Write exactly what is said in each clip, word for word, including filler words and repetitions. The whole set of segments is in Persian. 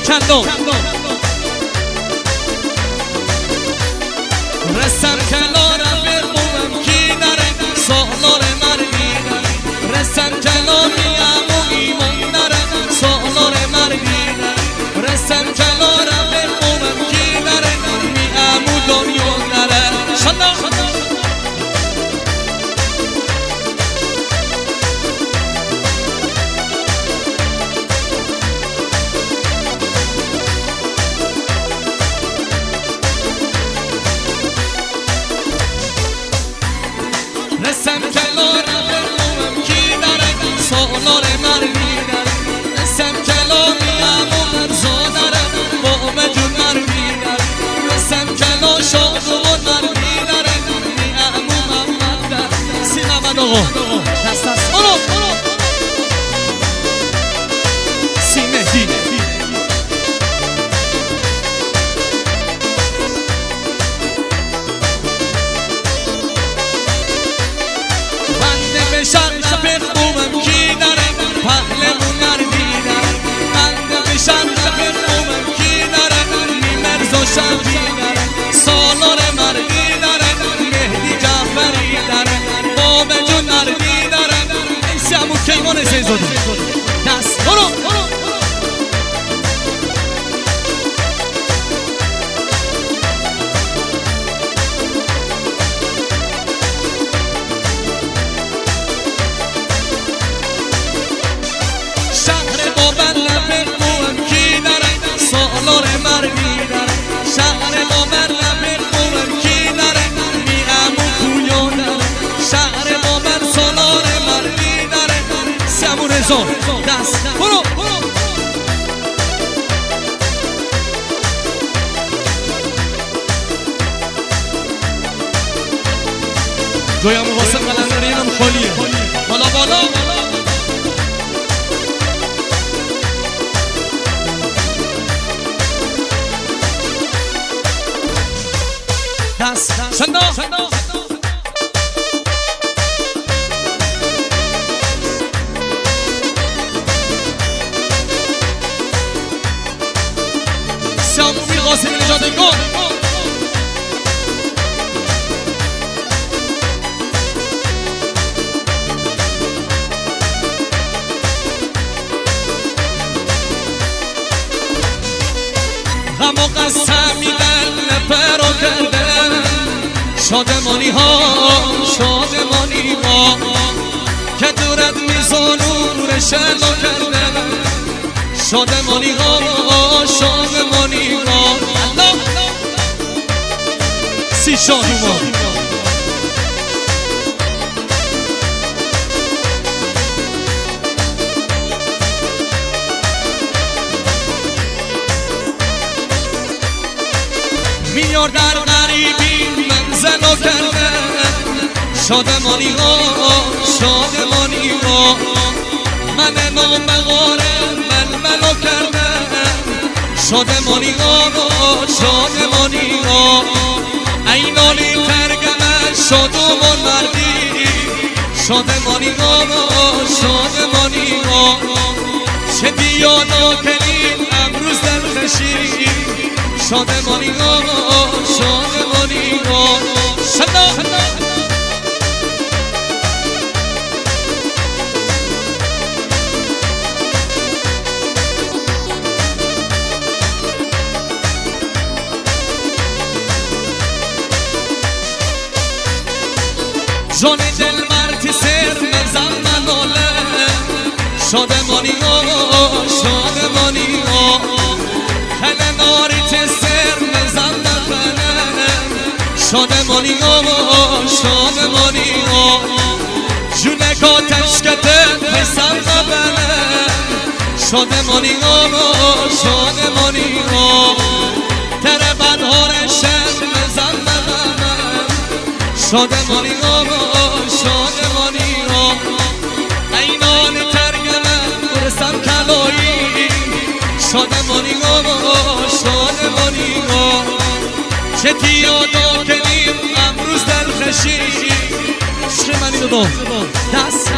کندو رسم کنارم برمومم کی نره سالار مردی نره رسم کناریم و ایمان نره سالار مردی نره رسم کنارم برمومم کی نره میم و دنیا نره شلا رسم کلارم برمومم کی نره سالار مردی نره رسم کلاریم و مرزا نره بابا جون مردی نره رسم کلا شادوان مردی نره میم و محمد نره سی محمد آقا دست دست برو برو سی مهدی بشن بخومم کی نره پهلمون نردی نره بنده بشن بخومم کی نره میمرز و شمدی نره سالار مردی نره مهدی جعفری نره باب جون نردی نره ایسی همون کیمان سیزاده دست برو برو سالار مردی نره شهر ما بر لب قوم کی نره میم و کویا نره شهر ما بر سالار مردی نره سمو رزا دست برو برو جایم واسه قلندری اینم خالیه بالا بالا دست شندا سیامو میر قاسمی نجات گل غم و قسم میدن نپرو کرده شادمانی ها شادمانی ها که دورت میزانون شما کرده شادمانی ها شادمانی ها سی شادومان میار در غریبی منزلو کرده شادمانی ها شادمانی ها من نام بغاره ململو کرده شادمانی ها شادمانی ها اینالی ترگمه شادومان مردی شادمانی ها شادمانی ها چه دیانا کنیم امروز دلخشی شادمانی ها شادمانی ها شدا جان دل مرتی سر مزم مناله شادمانی ها شادمانی ها خل ناری سر مزم نفنه شادمانی ها شادمانی ها جونکا تشکته پسم نبنه شادمانی ها شادمانی ها تره بدهارشن مزم نبنه شادمانی ها شادمانی ها اینان ترگمه برسم کلایی شادمانی ها شادمانی ها چه دیادا کنیم امروز دلخشی عشق منی دو دست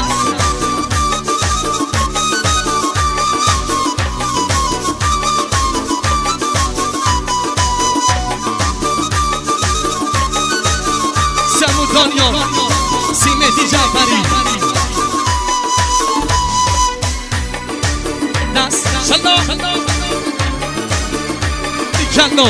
چندو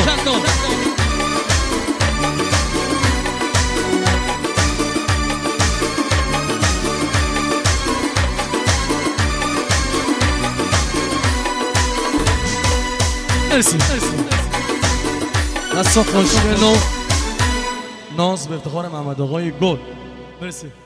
مرسی دستا خوشگل و ناز به افتخار محمد آقای گل. مرسی.